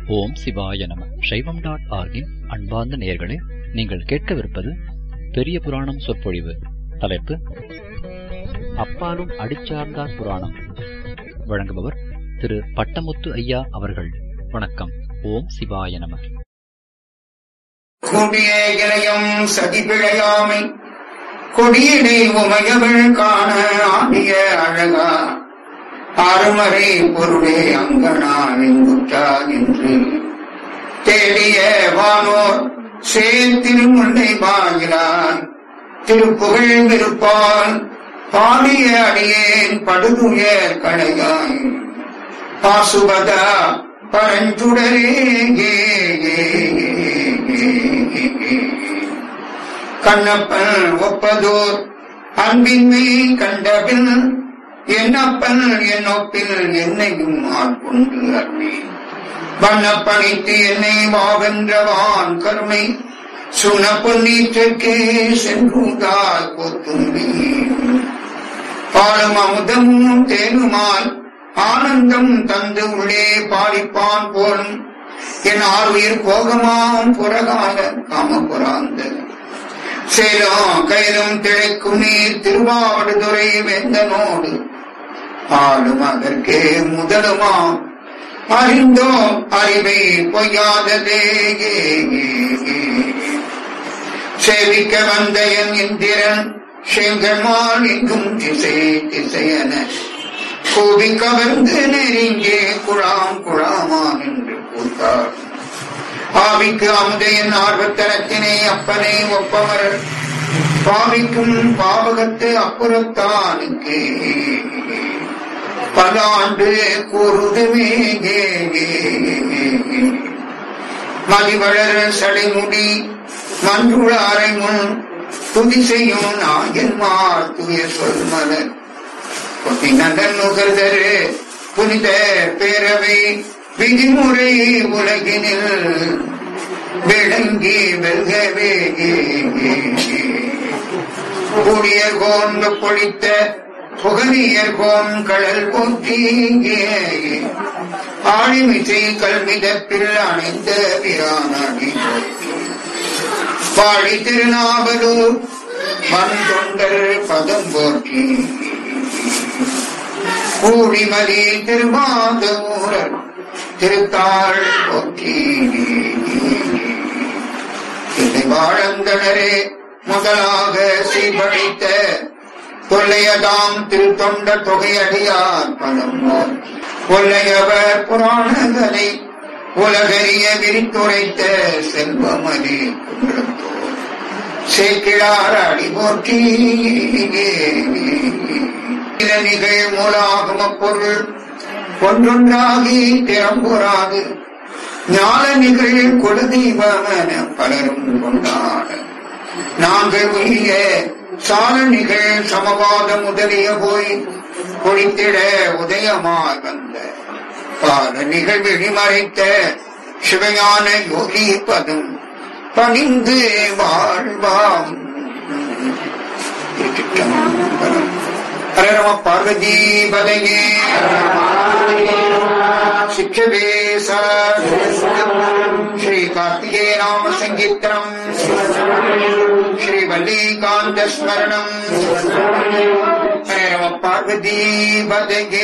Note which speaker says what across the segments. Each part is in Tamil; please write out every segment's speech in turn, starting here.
Speaker 1: ஓம் சிவாய நம. சைவம்.org-இன் அன்பார்ந்த நேயர்களே, நீங்கள் கேட்கவிருப்பது பெரிய புராணம் சொற்பொழிவு. தலைப்பு அப்பாலும் அடிச்சார்ந்தார் புராணம். வழங்குபவர் திரு பட்டமுத்து ஐயா அவர்கள். வணக்கம். ஓம் சிவாய நம.
Speaker 2: கூடிய இளையம் சதிபிழையாமை கொடியினை உமையவள் காண ஆடிய அழகா ஆறுமறை பொருளே அங்கனாவிங்குற்றா என்று தேடிய வானோர் சேர்த்திருமுல்லை பாயிலான் திருப்புகழ் விருப்பால் பாடிய அடியேன் படுதுயர் களையாய் பாசுபதா பரஞ்சுடரே கண்ணப்பன் ஒப்பதோர் அன்பின்மை கண்டபின் என்னப்பன் என்னொப்பில் என்னையும் ஆட்கொண்டு அருளி வண்ணப்பணித்து என்னை வாவென்றவான் கருணை சுன பொன்னீற்றற்கே சென்றுதால் கொத்தும்பி பாலும் அமுதமும் தேனுமால் ஆனந்தம் தந்து உள்ளே பாடிப்பான் போலும் என் ஆர்வீர் போகமாம் புறகால காமபுராந்த சேலம் கையிலும் திளைக்கும் நீர் திருவாவடுதுறை வெந்தனோடு ஆளும் அதற்கே முதலுமாம் அறிந்தோம் அறிவை பொய்யாததே சேவிக்க வந்த என் இந்திரன் செங்கமான் எங்கும் திசை திசையன கோவி கவர்ந்து நெருங்கே குழாம் குழாமான் என்று கூட்டார். ஆவிக்கு அமுதையன் ஆர்வத்தரத்தினை அப்பனை ஒப்பவர் பாவிக்கும் பாவகத்து அப்புறத்தானுக்கு பல ஆண்டு கூறுதுமே மதிவளர் சடைமுடி மன்றுள அறை முன் துதி செய்யும் நாயன்மார் தூய சொல்மலர் நகர் நுகர்தரு புனித பேரவை விதிமுறை உலகினில் விளங்கி வெல்கவே கூடியர் கோன் பொழித்த புகழியர் கோன் கடல் போற்றி ஆழிமிசை கல்விதப்பில் அணைந்த பிரானடி பாடி திருநாவலூர் மண் தொண்டர் பதம் போற்றி கூடிமதி திருமாதூரர் திருத்தாள் போற்றி வாழந்தனரே முதலாக சீர்படைத்த தொல்லையதாம் திருத்தொண்ட தொகையடியார் பதம் கொல்லையவர் புராணங்களை உலகறிய விரித்துரைத்த செல்வமதி குன்றத்தோர் சேக்கிழார் அடி போற்றி நிகழ் மூலாகம பொருள் ஒன்றொன்றாகி திறம்புறாது ஞான நிகழ் கொழுதீபமென பலரும் கொண்டாட நாங்கள் உரிய சால நிகழ் சமவாத முதலிய போய் பொழித்திட உதயமாய் வந்த பால நிகழ்விழி மறைத்த சிவஞான யோகி பதம் பணிந்து வாழ்வாம். ஹர நம பார்வதி பதையே சிக்ஷவே ஸ்ரீ கார்த்திகே நாம சங்கீர்த்தனம் ஸ்ரீ வல்லிகாந்த ஸ்மரணம். ஹர நம பார்வதி பதையே.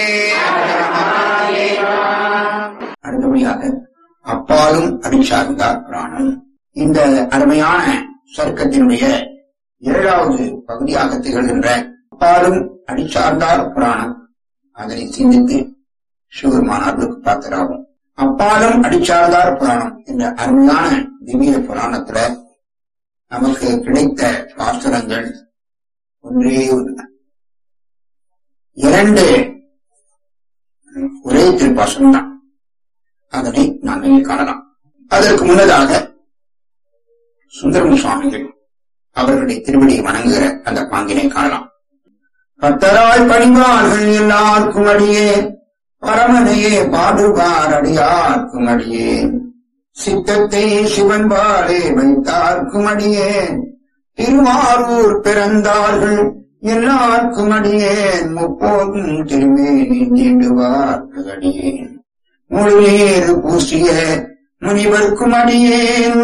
Speaker 2: அடுத்தபடியாக அப்பாலும் அடிச்சார்ந்தார் புராணம். இந்த அருமையான சர்க்கத்தினுடைய 7வது பகுதியாக திகழ்கின்ற அப்பாலும் அடிச்சார்ந்தார் புராணம், அதனை சிந்தித்து சிவபெருமானார்களுக்கு பிரார்த்தராகும். அப்பாலும் அடிச்சார்ந்தார் புராணம் என்ற அருமையான திவ்ய புராணத்துல நமக்கு கிடைத்த பாசுரங்கள் ஒன்றே ஒன்று, 2 ஒரே திருப்பாசுரம் தான். அதனை நாங்கள் காணலாம். அதற்கு முன்னதாக சுந்தரம் சுவாமிகள் அவர்களுடைய திருவடியை வணங்குகிற அந்த பாங்கினை காணலாம். பத்தராய் பணிவார்கள் எல்லாருக்கும் அடியே பரமனையே பாடுவார் அடியார்க்கும் அடியே சித்தத்தை சிவன்பாலே வைத்தார்க்கும் அடியே திருவாரூர் பிறந்தார்கள் எல்லாருக்கும் அடியேன் முப்போதும் திருமேனி நீண்டுவார் அடியேன் முழுநீர் பூசிய முனிவர்க்கும் அடியேன்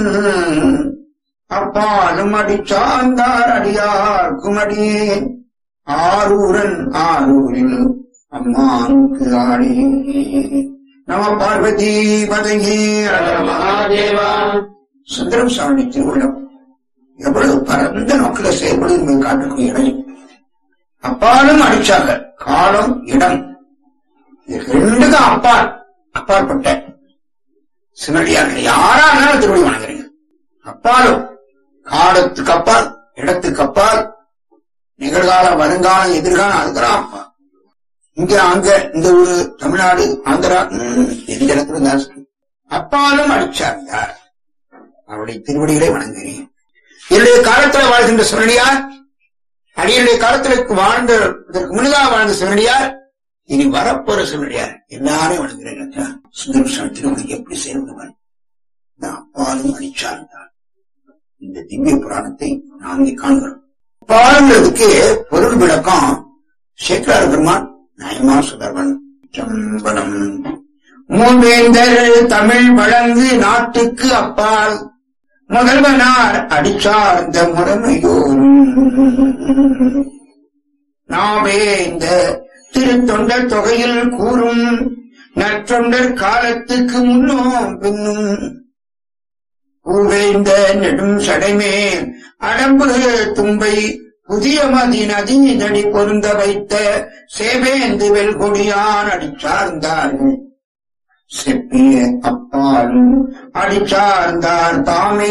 Speaker 2: அப்பாலும் அடிச்சார்ந்தார் அடியார்க்கும் அடியேன் ஆரூரன் ஆரூரில் அம்மானுக்கு ஆடே. நம பார்வதி பதையே மகாதேவா. சுந்தரம் சாமி திருவுள்ளம் எவ்வளவு பரந்த நோக்கில செயல்படும் என்பதை காட்டக்கூடிய இடம். அப்பாலும் அடிச்சாங்க, காலம் இடம் ரெண்டுக்கும் அப்பாற்பட்ட சிவனடியார்கள் யாரா இருந்தாலும் திருவடி வணங்குறீங்க. அப்பாலும் காலத்துக்கு அப்பால், இடத்துக்கு அப்பால், நிகழ்காலம், வருங்காலம், எதிர்காலம், அதுக்கெல்லாம் அப்பா. இங்க அங்க இந்த ஊரு தமிழ்நாடு, ஆந்திரா, எந்த இடத்துல இருந்தாலும் அப்பாலும் அடிச்சார்ந்தார். அவருடைய திருவடிகளை வணங்குகிறேன். என்னுடைய காலத்துல வாழ்கின்ற சிவனடியார், அடியுடைய காலத்திற்கு வாழ்ந்ததற்கு முன்னதாக வாழ்ந்த சிவனடியார், இனி வரப்போற சிவனடியார் எல்லாரும் வணங்குகிறேன். சுந்தரம் திருவடிக்கு எப்படி சேர்ந்தவர் அப்பாலும் அடிச்சார்ந்தார். இந்த திவ்ய புராணத்தை நாம் இங்கே காண்கிறோம். அப்பாலுங்கிறதுக்கு பொருள் விளக்கம் சேக்கரார் பெருமான் நயமா சுதர்வன். சம்பனம் மூவேந்தர் தமிழ் வழங்கு நாட்டுக்கு அப்பால் முதல்வனார் அடிச்சார்ந்த முறைமையோரும் நாமே இந்த திருத்தொண்டர் தொகையில் கூறும் நற்றொண்டர் காலத்துக்கு முன்னும் பின்னும் பூவேந்த நெடும் சடைமேல் அடம்பு தும்பை புதிய மதி நதி நடி பொருந்த வைத்த சேவேந்து வெல்கொடியான் அடிச்சார்ந்தார்கள். செப்பிய அப்பாலும் அடிச்சார்ந்தார் தாமே.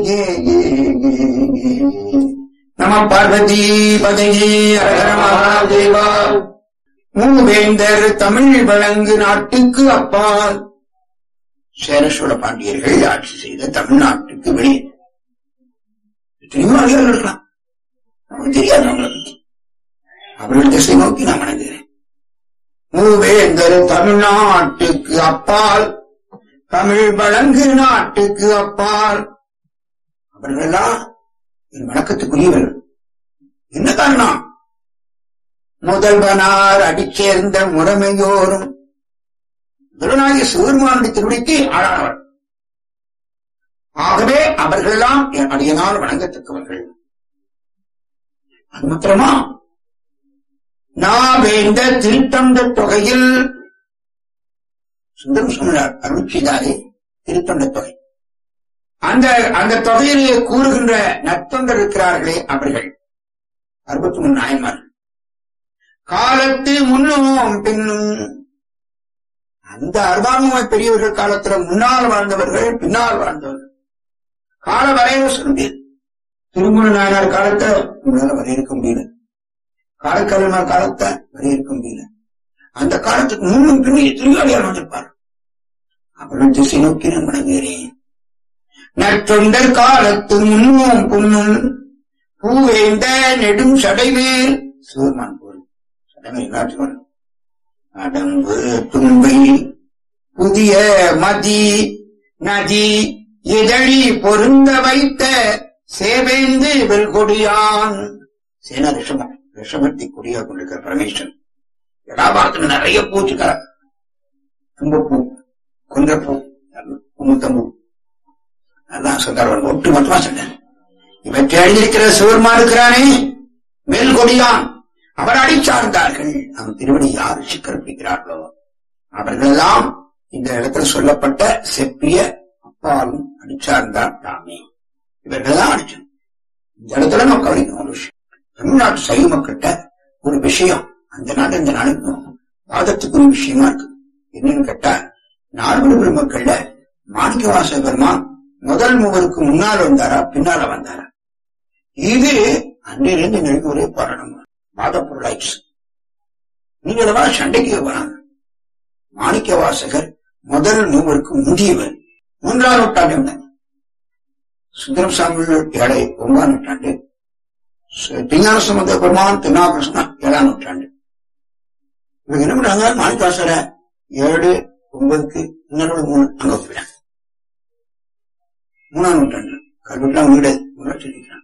Speaker 2: நம பார்வதி பதையே மகாதேவா. மூவேந்தர் தமிழ் வழங்கு நாட்டுக்கு அப்பால் சேர சோழ பாண்டியர்கள் ஆட்சி செய்த தமிழ்நாட்டுக்கு வெளியே திருமாளிகள் இருக்கலாம், நமக்கு தெரியாது. அவர்கள் திசை நோக்கி நான் வணங்குகிறேன். மூவேந்தர் தமிழ்நாட்டுக்கு அப்பால் தமிழ் வழங்கு நாட்டுக்கு அப்பால் அவர்களெல்லாம் என் வணக்கத்துக்குரியவர்கள். என்ன காரணம்? முதல்வனார் அடிச்சேர்ந்த முறைமையோரும் முதல்வனாகிய சிவபெருமானுடைய திருவடிக்கு ஆளானவர். ஆகவே அவர்களெல்லாம் என் அடியனால் வணங்கத்தக்கவர்கள். அது மாத்திரமா, நான் வேண்ட திருத்தொண்ட தொகையில் சுந்தரம் சொன்னார் அருள் செய்தாரே திருத்தொண்ட தொகை. அந்த தொகையிலே கூறுகின்ற நற்தொண்டர் இருக்கிறார்களே அவர்கள் 63 நாயன்மார்கள். காலத்து முன்னும் பின்னும் அந்த 60 பெரியவர்கள் காலத்துல முன்னால் வாழ்ந்தவர்கள், பின்னால் வாழ்ந்தவர்கள். கால வரைய சொல்ல முடியாது. திருமண நாயனார் காலத்தை முன்னால வரையறுக்க முடியல, காலக்கலைமார் காலத்தை வரையறுக்க முடியல. அந்த காலத்துக்கு முன்னும் பின்னும் திருவாளியார் வந்திருப்பார். அவர்கள் திசை நோக்கி நான் வணங்குகிறேன். நற்தொண்டர் காலத்து முன்னும் புண்ணும் பூவேந்த நெடும் சடைவேல் சிவருமான் போல் சடைமை எல்லாற்றுவார். அடம்பு தும்பை புதிய மதி நதி இதழி பொருந்த வைத்த சேவேந்து வெல்கொடியான். சேனா ரிஷபம், ரிஷபத்தை கொடியாக கொண்டிருக்கிற பரமேஸ்வரன். எல்லாபாரத்துல நிறைய பூச்சுக்கார, தும்பப்பூ, கொன்றப்பூ, முத்தம்பூ, அதான் சொல்றார். ஒட்டு மொத்தமா சொன்னேன். இவற்றை அழிந்திருக்கிற சிவருமா இருக்கிறானே மேல்கொடியான், அவர் அடிச்சார்ந்தார்கள். அவன் திருவடி யார் சிக்கரிப்பிக்கிறார்களோ அவர்களெல்லாம் இந்த இடத்துல சொல்லப்பட்ட செப்பிய அப்பாலும் அடிச்சார்ந்தார் தாமே. இவர்கள்தான் அடிச்சோம். இந்த இடத்துல நம்ம கவனிக்கணும் ஒரு விஷயம். தமிழ்நாட்டு சைவ மக்கள்கிட்ட ஒரு விஷயம் அந்த நாடு இந்த நாளுக்கு வாதத்துக்கு ஒரு விஷயமா இருக்கு. என்னன்னு கேட்டா, நால்வர்கள் மக்கள்ல மாணிக்கவாச பெருமான் முதல் மூவருக்கு முன்னால் வந்தாரா பின்னால வந்தாரா? இது அன்றிலிருந்து எனக்கு ஒரே பாராட்டம், வாத பொருளாயிடுச்சு. நீங்க அதெல்லாம் சண்டைக்கு வராங்க. மாணிக்க வாசகர் முதல் மூவருக்கு முந்தியவர் 3ஆம் நூற்றாண்டு வந்தாங்க. சுந்தரம் சாமி 7 9ஆம் நூற்றாண்டு, திருஞான சம்பந்த பெருமான் திருநாவுக்கரசர் 7ஆம் நூற்றாண்டு. இவங்க என்ன பண்றாங்க? மாணிக்க வாசகரை 7 9க்கு இன்னொரு 3 அங்க வைக்கிறாங்க. 3ஆம் நூற்றாண்டு கல்வெட்டாம் வீடு சொல்லிக்கிறாங்க.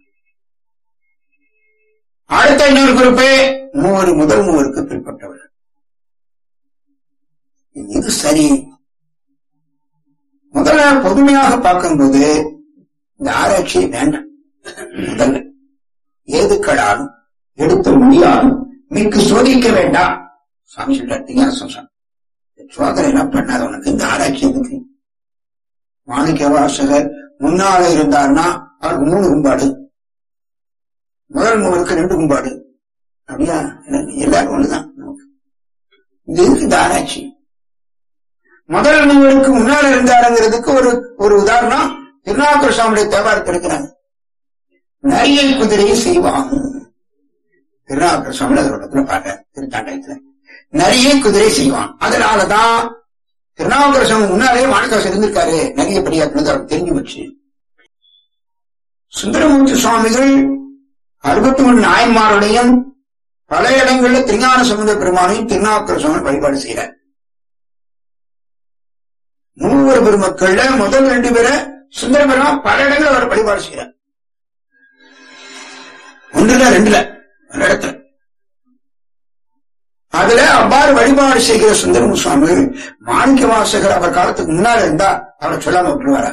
Speaker 2: அடுத்த இன்னொரு குறிப்பே முதல் மூவருக்கு பிற்பட்டவர். இது சரி. முதல்ல பொதுமையாக பார்க்கும்போது இந்த ஆராய்ச்சி வேண்டாம். முதல்ல ஏதுக்களாலும் எடுத்த முடியாலும் மிக்கு சோதிக்க வேண்டாம். சுவாமி சொல்றாரு, சோதனை எல்லாம் பண்ணாத உனக்கு இந்த ஆராய்ச்சி எதுக்கு? மாணிக்க வாசகர் முன்னால இருந்தார்னா அவருக்கு 3 கும்பாடு, முதல் 3க்கு 2 கும்பாடு, அப்படியா? எல்லாரும் ஒண்ணுதான். இது எதுக்கு இந்த ஆராய்ச்சி? முதல் 3க்கு முன்னால இருந்தாருங்கிறதுக்கு ஒரு உதாரணம் திருநாவுக்கர சுவாமியுடைய தேவாரத்தில் இருக்கிறாங்க. நரியை குதிரையை செய்வான். திருநாவுக்கர சுவாமி அதோட பாடுற திருத்தாண்டகத்துல நரியை குதிரை செய்வான். அதனாலதான் திருநாவுக்கர சுவாமி முன்னாலே மாணிக்கவாசகர் இருந்திருக்காரு. நரியை படியாக்குனது அவருக்கு தெரிஞ்சு வச்சு. சுந்தரமூர்த்தி சுவாமிகள் 63 நாயன்மாருடையும் பல இடங்களில் திருஞான சம்பந்த பெருமானையும் திருநாவுக்கர சுவாமி வழிபாடு செய்யறார். 3 பெருமக்கள்ல முதல் 2 பேரை சுந்தர பெருமான் பல இடங்கள் அவர் வழிபாடு செய்யறார். 1 2 பல இடத்துல. அதுல அவ்வாறு வழிபாடு செய்கிற சுந்தரமூர்த்தி சுவாமிகள் மாணிக்க வாசகர் அவர் காலத்துக்கு முன்னால இருந்தா அவரை சொல்லாம விட்டுருவார.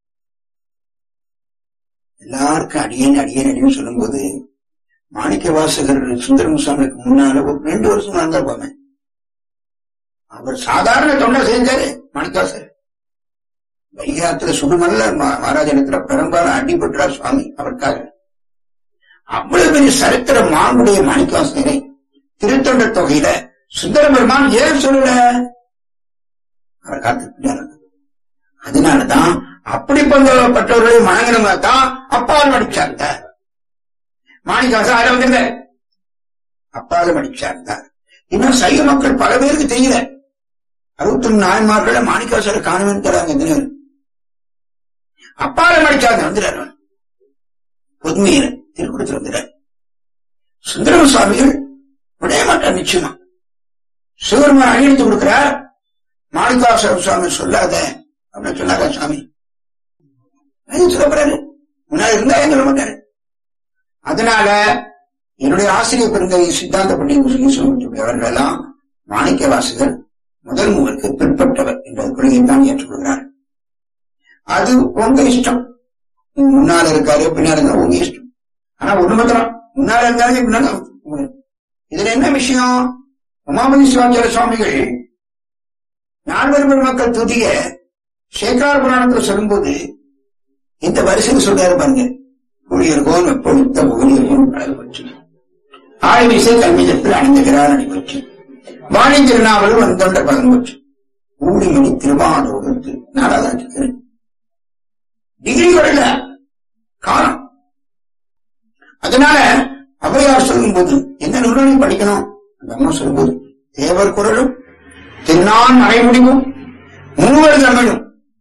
Speaker 2: எல்லாருக்கும் அடியேன் சொல்லும் போது மாணிக்க வாசகர் சுந்தரமூர்த்தி சுவாமிக்கு முன்னால ஒரு 2 வருஷம் இருந்தா போமே. அவர் சாதாரண தொண்டை செஞ்சாரு மாணிக்கவாசகர். வைகாத்துல சுடுமல்ல மகாராஜனத்துல பெரும்பாலும் அடிபட்டார் சுவாமி அவருக்காக. அவ்வளவு பெரிய சரித்திர மாண்புடைய மாணிக்கவாசகரை திருத்தொண்ட தொகையில சுந்தர பெருமான் ஏன் சொல்லல? அவர் காத்து. அதனாலதான் அப்படி பட்டவர்களை வணங்கினவங்க தான் அப்பாலும் அடிச்சார்ந்த மாணிக்கவாசகர். அதுல வந்துருந்த அப்பாலும் அடிச்சார்ந்த. இன்னும் சைவ மக்கள் பல பேருக்கு தெரியல. 63 நாயன்மார்கள மாணிக்கவாசகர் காணுவேன்னு தராங்க. அப்பாலும் அடிச்சார்ந்த வந்துடுறாரு. பொதுமையில திருக்குடத்தில் வந்துடுறாரு. சுந்தர சுவாமிகள் விடைய மாட்டார் நிச்சயமா. சிவருமான் அணியெடுத்து கொடுக்கிறார். மாணிக்கவாசகர் சுவாமி சொல்லாத அப்படின்னு சொன்னாரா சுவாமி? சொல்லப்படுறாரு. முன்னாடி இருந்தா ஏன் சொல்ல மாட்டாரு? அதனால என்னுடைய ஆசிரியர் பெருங்கை சித்தாந்த பண்டிகை அவர்கள் எல்லாம் மாணிக்க வாசகர் முதல் 3க்கு பிற்பட்டவர் என்ற கொள்கையை தான் ஏற்றுக்கொள்கிறார். அது உங்க இஷ்டம். முன்னால இருக்காரு பின்னால இருந்தா உங்க இஷ்டம். ஆனா ஒண்ணு மாத்திரம், முன்னால இருந்தாலும் பின்னால. இதுல என்ன விஷயம்? உமாபதி சிவாச்சாரிய சுவாமிகள் 4 பெருமக்கள் துதிய சேக்கரார் புராணத்தில் சொல்லும்போது இந்த வரிசையில் சொல்றாரு பாருங்க. ஊழியர்கோன் வெப்பொழுத்த ஊழியர்கோன் கடல் பற்றி ஆய்விசை கல்வியத்தில் அணிந்துகிறார் அணிபற்றி வாணி திருநாவலும் வந்தொண்ட பதம் பற்றி ஊழிமணி திருவானூருக்கு 4வது டிகிரி வரல காலம். அதனால அவையார் சொல்லும் போது என்ன நூல்களை படிக்கணும்? அந்த அம்மா சொல்லும்போது தேவர் குரலும் திருநான் மறைமுடிவும் 3 தமிழும்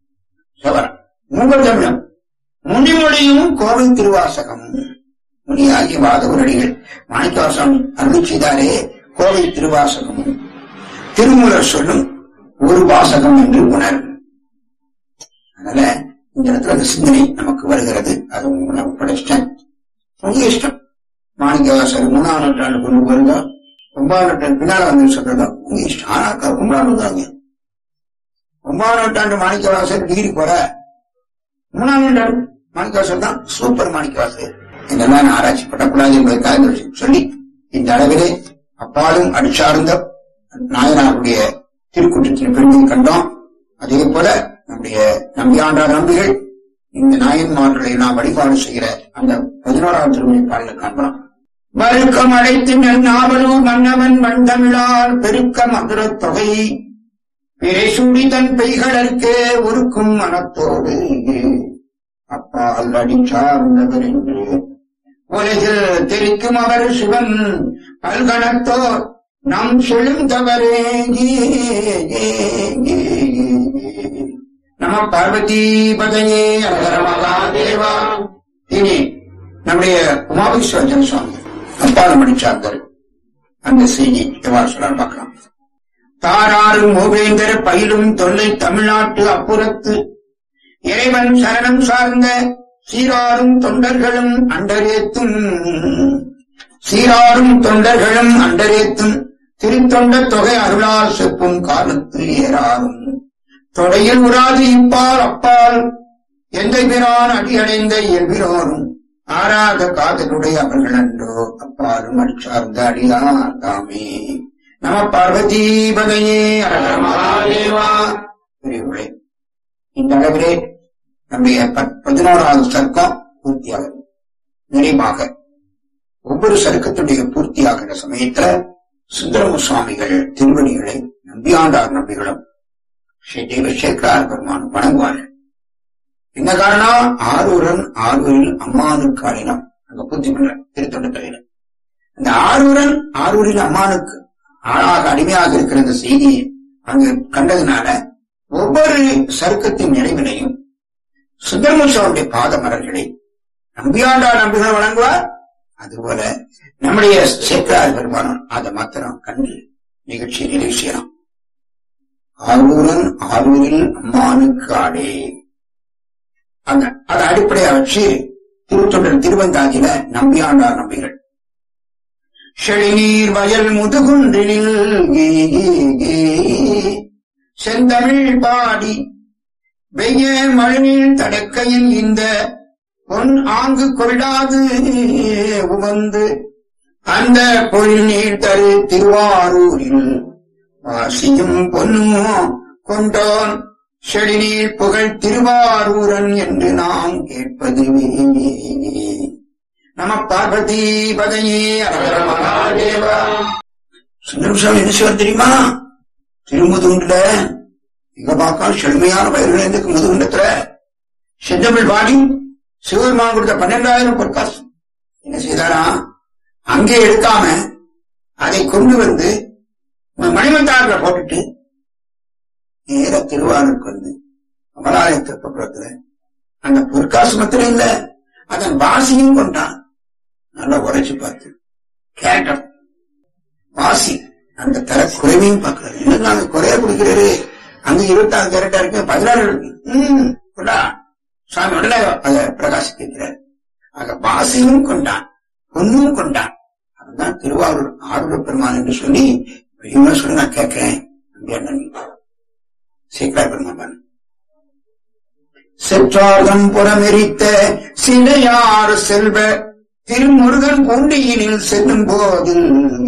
Speaker 2: 3 தமிழும் முனிமொழியும் கோவை திருவாசகம் முனியாகிய வாதவரடிகள் மாணிக்கவாசகம் அருள் செய்தாரே கோவை திருவாசகம் திருமூலர் சொல்லும் ஒரு வாசகம் என்று உணரும். அதனால இந்த இடத்துல அந்த சிந்தனை நமக்கு வருகிறது. அது உங்களுக்கு படிச்சிட்டேன். உங்க இஷ்டம். மாணிக்கவாசகர் 3ஆம் நூற்றாண்டு கொண்டு வருதா 9ஆம் நூற்றாண்டு பின்னால வந்து சொல்றதா உங்க இஷ்டம். ஆனாக்கா 9ஆம் நூற்றாண்டு 9ஆம் நூற்றாண்டு மாணிக்கவாசகர் டிகிரி போற 3ஆம் நூற்றாண்டு மாணிக்கவாசகர் தான் சூப்பர் மாணிக்கவாசகர். இதெல்லாம் ஆராய்ச்சி பண்ணக்கூடாது என்பதற்காக சொல்லி இந்த அளவிலே அப்பாலும் அடிச்சார்ந்த நாயனாருடைய திருக்கூட்டத்தின் பெருமையை கண்டோம். அதே போல நம்முடைய நம்பியாண்டார் நம்பிகள் இந்த நாயன்மார்களை நாம் வழிபாடு செய்கிற அந்த 11ஆம் திருமணி பாடலை காண்போம். வழுக்கம் அழைத்து நாவலூர் மன்னவன் மண்தமிழார் பெருக்க மதுர தொகை பேசூடி தன் பெய்களற்கே ஒருக்கும் மனத்தோடு அப்பால் அடிச்சார்ந்தவர் என்று உலகில் தெரிக்கும் அவர் சிவன் பல்கணத்தோர் நம் சொல்லும் தவறே. நம பார்வதி பதையே அகர மகாதேவா. இனி நம்முடைய உமாபதி சிவாச்சாரிய சுவாமி அப்பாலம் அடிச்சார்கள். அந்த செய்தி எவ்வாறு சொல்ல பார்க்கலாம். தாராரும் மூவேந்தர் பயிலும் தொல்லை தமிழ்நாட்டு அப்புறத்து இறைவன் சரணம் சார்ந்த சீராரும் தொண்டர்களும் அண்டரேத்தும் திருத்தொண்ட தொகை அருளால் செப்பும் காலத்து ஏறாரும் தொடையில் உராது இப்பால் அப்பால் எந்த பிரான் அடியடைந்த இயல்பினோரும் ஆராத காதலுடைய அவர்கள் அன்றோ அப்பாலும் அடிச்சார்ந்த அடியார் தாமே. நம பார்வதி பதையே அரகரமாதேவா. இந்த அளவிலே நம்முடைய 11வது சர்க்கம் பூர்த்தியாகும். நிறைவாக ஒவ்வொரு சருக்கத்துடைய பூர்த்தியாகிற சமயத்துல சுந்தரமு சுவாமிகள் திருவடிகளை நம்பியாண்டார் நம்பிகளும் ஸ்ரீ தேவசேகரார் பெருமானும் வணங்குவார்கள். என்ன காரணம்? ஆரூரில் அம்மானுக்கு ஆடினம் அங்க பூர்த்தி பண்ற திருத்தொண்ட தலையில அந்த ஆரூரில் அம்மானுக்கு ஆளாக அடிமையாக இருக்கிற இந்த செய்தியை அங்கு கண்டதுனால ஒவ்வொரு சருக்கத்தின் நிறைவினையும் சுந்தரமுசாவுடைய பாத மலர்களை நம்பியாண்டார் நம்பிகள் வழங்குவார். அதுபோல நம்முடைய சேக்கரார் பெருமானம் அதை மாத்திரம் கண்டு நிகழ்ச்சியை நிறைவு செய்யலாம். ஆரூரில் அம்மானுக்கு ஆடே அதை அடிப்படையாக வச்சு திருத்தொண்டர் திருவந்தாதியில நம்பியாண்டார் நம்பிகள் செழிநீர் வயல் முதுகுன்றினில் செந்தமிழ் பாடி வெய்ய மழைநீர் தடக்கையில் இந்த பொன் ஆங்கு கொள்ளாது உவந்து அந்த பொருள் நீர் தரு திருவாரூரில் வாசியும் பொன்னும் கொண்டோன் செழிநீர் புகழ் திருவாரூரன் என்று நாம் கேட்பது. நம பார்வதி பதையே அரகரமகாதேவா. சுந்தரசாமி என்ன செய்வார் தெரியுமா? திருமுதுகுண்டுல இங்க பார்க்க செழுமையான வயல்கள் இருக்கு. முதுகுண்டத்துல செந்தமிழ் பாடி சிவபெருமான் கொடுத்த 12,000 பொற்காசம் என்ன செய்தாரா? அங்கே எடுக்காம அதை கொண்டு வந்து மணிமந்தாரில போட்டுட்டு நேர திருவாரூருக்கு வந்து அமலாலய திருப்பபுரத்துல அந்த பொற்காசமத்துல இல்ல அதன் வாசியும் கொண்டான். நல்லா உரைச்சு பார்த்து கேரக்டர் வாசி அந்த தர குறைவையும் பார்க்கிறாரு. என்ன நாங்க குறைய கொடுக்கிறாரு? அங்க 26 கேரக்டா இருக்கு, 16 இருக்கு. சாமி உடனே அதை பிரகாசிக்கிறார். ஆக வாசியும் கொண்டான், பொன்னும் கொண்டான். அதுதான் திருவாரூர் ஆரூர் பெருமான் என்று சொல்லி பெரியமா சொல்லி நான் கேட்கிறேன். சேக்கரார் பெருமான் செற்றார்தம் புறமெரித்த சிலையார் செல்வ திருமுருகன் பூண்டியினில் செல்லும் போதில்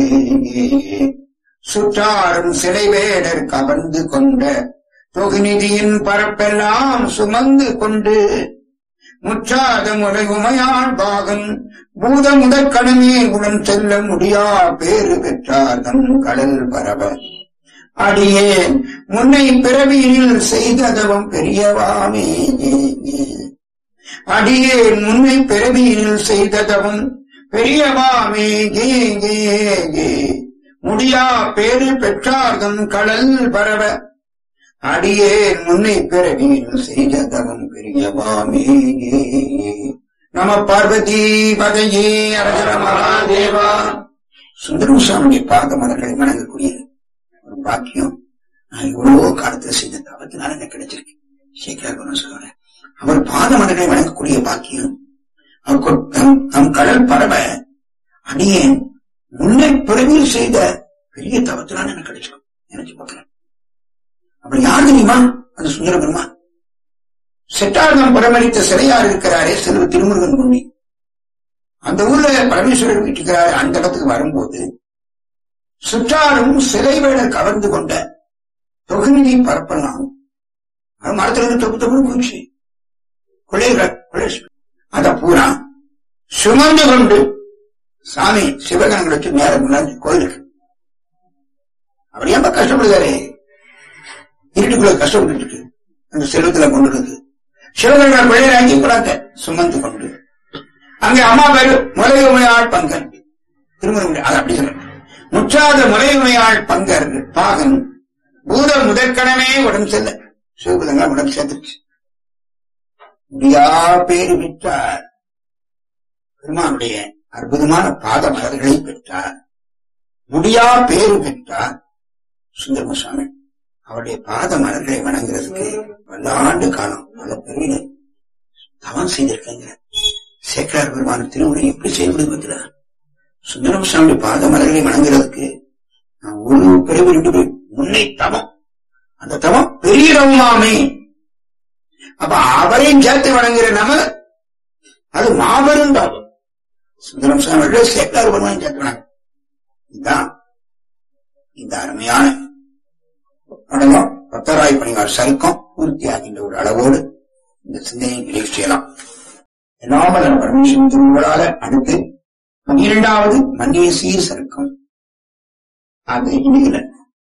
Speaker 2: சுற்றாரும் சிலை வேடர் கவர்ந்து கொண்ட தொகுநிதியின் பரப்பெல்லாம் சுமந்து கொண்டு முற்றாத முறை உமையாள் பாகன் பூத முதற்கணமே உடன் செல்ல முடியா பேறு பெற்றார்தம் கடல் பரவ அடியேன் முன்னை பிறவியில் செய்ததவம் பெரியவாமே. அடியேன் முன்னை பிறவியில் செய்ததவம் பெரியவாமே. முடியா பேறு பெற்றார்தம் கடல் பரவ அடியேன் முன்னை பிறவியில் செய்ததவம் பெரியவாமே. நம பார்வதி பதையே அரகர மகாதேவா. சுந்தரமுசாமியுடைய பாத மலர்களை வணங்கக்கூடிய ஒரு பாக்கியம் நான் இவ்வளவோ காலத்துல செய்த தவத்தினால எனக்கு கிடைச்சிருக்கு. சேக்கரார் சொல்றேன், அவர் பாத மலர்களை வணங்கக்கூடிய பாக்கியம் அவர் நம் கடல் பரவ அடியேன் முன்னை பிறவியில் செய்த பெரிய தவத்தினால எனக்கு கிடைச்சிருக்கும் நினைச்சு பார்க்கிறேன். அப்படி யார் தெரியுமா? அந்த சுந்தர பெருமான் செட்டார்தம் புறமளித்த சிலையார் இருக்கிறாரே செல்வ திருமுருகன் பூண்டி, அந்த ஊர்ல பரமேஸ்வரர் வீட்டுக்கிறாரு. அந்த இடத்துக்கு வரும்போது சுற்றாரும் சிலை வேடர் கவர்ந்து கொண்ட தொகுநிதி பரப்பலாம் மரத்திலிருந்து தொப்பு தொப்பு குச்சி அத பூரா சுமந்து கொண்டு சாமி சிவகணங்களுக்கு மேல முன்னாடி கோயிலுக்கு அவர் ஏன் கஷ்டப்படுதாரு? இருட்டுக்குள்ள கஷ்டப்பட்டு இருக்கு அந்த செல்வத்துல கொண்டு இருக்கு. சிவகணங்கள் பிள்ளையாக்கி கூடாங்க சுமந்து கொண்டு அங்கே அம்மா பேரு முறையுமையாள் பங்கர் திருமுறை அது அப்படி சொல்ற முற்றாத முறையுமையாள் பங்கர் பாகன் பூத முதற்கணமே உடம்பு செல்ல சிவபுதங்கள் உடம்பு சேர்த்துருச்சு. முடியா பேரு பெற்றார். பெருமானுடைய அற்புதமான பாத மலர்களை பெற்றார். முடியா பேரு பெற்றார் சுந்தரமுசாமி. அவருடைய பாத மலர்களை வணங்குறதுக்கு பல்லாண்டு காலம் பல பெரிய தவம் செய்திருக்கேங்க. சேக்கரார் பெருமான திருவுரை எப்படி செயல்படுகிறார்? சுந்தரமுசாமி பாத மலர்களை வணங்குறதுக்கு நான் ஒரு பிறகு 2 பேர் முன்னை தவம் அந்த தவம் பெரிய தவமாமே. அப்ப அவரையும் சேர்த்து வணங்குற நம்ம அது மாபெரும் தவம். சுந்தரம் சுவாமி சேக்கலார் பெருமான் சேர்த்து வணங்க. இதுதான் இந்த அருமையான படலம் பத்தராய் பணிவார் சருக்கம் பூர்த்தியாகின்ற ஒரு அளவோடு இந்த சிந்தனையை நிறைவு செய்யலாம். எல்லாமல பரமேஸ்வரன் திருவிழால அடுத்து 12வது மன்னிய சீர் சருக்கம். அது இணையில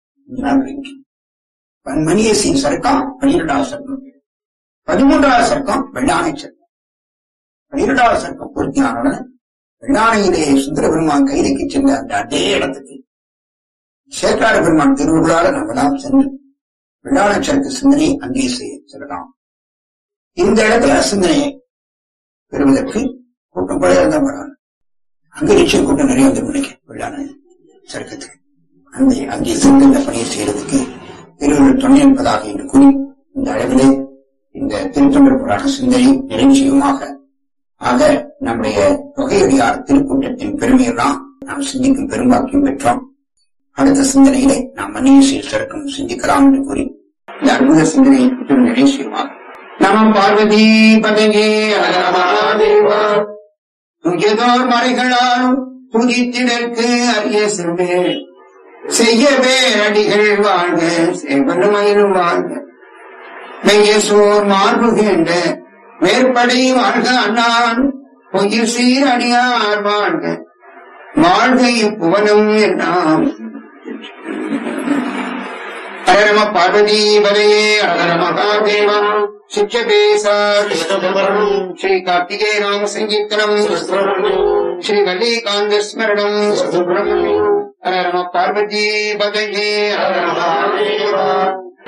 Speaker 2: மன்னிய சீர் சருக்கம் 12வது சருக்கம். 13வது சருக்கம் வெள்ளானை சருக்கம். 12வது சருக்கம் பூர்த்தியானவுடன் வெள்ளானையிலே சுந்தர பெருமான் கைதைக்கு சென்ற அந்த அதே இடத்துக்கு சேக்கார பெருமான் திருவிழால நம்மளாம் சென்று வெள்ளானை சருக்கு சிந்தனை அங்கே செல்லலாம். இந்த இடத்துல சிந்தனையை பெறுவதற்கு கூட்டம் கூட இருந்தா பரவாயில்ல. அங்க நிச்சயம் கூட்டம் நிறைய வந்து நினைக்கிறேன். வெள்ளானை சருக்கத்துக்கு அங்கே சென்று இந்த பணியை செய்யறதுக்கு திருவள்ளுவர் துணை என்பதாக என்று கூறி இந்த அளவிலே இந்த திருத்தொண்டர் புராண சிந்தனை நிறைவு செய்யுமாக. ஆக நம்முடைய தொகையடியார் திருக்கூட்டத்தின் பெருமையெல்லாம் நாம் சிந்திக்கும் பெரும்பாக்கியம் பெற்றோம். அடுத்த சிந்தனையிலே நாம் மன்னிய சீர் சருக்கம் சிந்திக்கலாம் என்று கூறி இந்த அற்புத சிந்தனையை நிறைவு செய்யுமாக. நம பார்வதி பதங்கே அழகமாதேவா. துயதோர் மறைகளாலும் துதித்திடற்கு அரிய செல்வே செய்ய வேரடிகள் வாழ்க சேவனமயிலும் வாழ்க மெய்ய சோர் மார்புகின்ற மேற்படை வாழ்க அண்ணான் பொய்யில் சீர் அடியார் வாழ்க வாழ்க இப்புவனம் என்னாம். ஹரநம பார்வதி பதையே ஹர மகாதேவா. சிச்சபேசா ஸ்ரீ கார்த்திகே நாம சங்கீர்த்தனம் ஸ்ரீ வல்லிகாந்த ஸ்மரணம் ஹர நம பார்வதி பதையே ஹர மகாதேவா.